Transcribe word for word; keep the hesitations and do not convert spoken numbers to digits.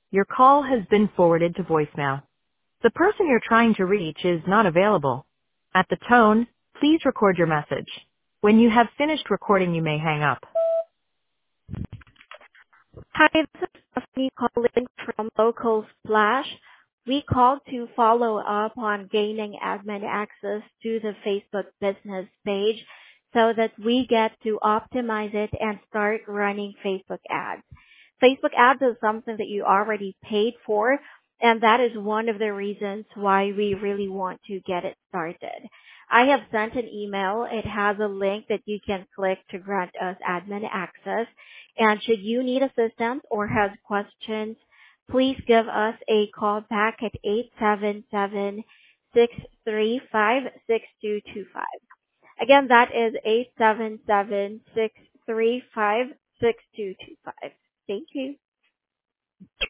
Your call has been forwarded to voicemail. The person you're trying to reach is not available. At the tone, please record your message. When you have finished recording, you may hang up. Hi, this is Stephanie calling from Local Splash. We called to follow up on gaining admin access to the Facebook business page so that we get to optimize it and start running Facebook ads. Facebook ads is something that you already paid for, and that is one of the reasons why we really want to get it started. I have sent an email. It has a link that you can click to grant us admin access. And should you need assistance or have questions, please give us a call back at eight seven seven, six three five, six two two five. Again, that is eight seven seven, six three five, six two two five. Thank you.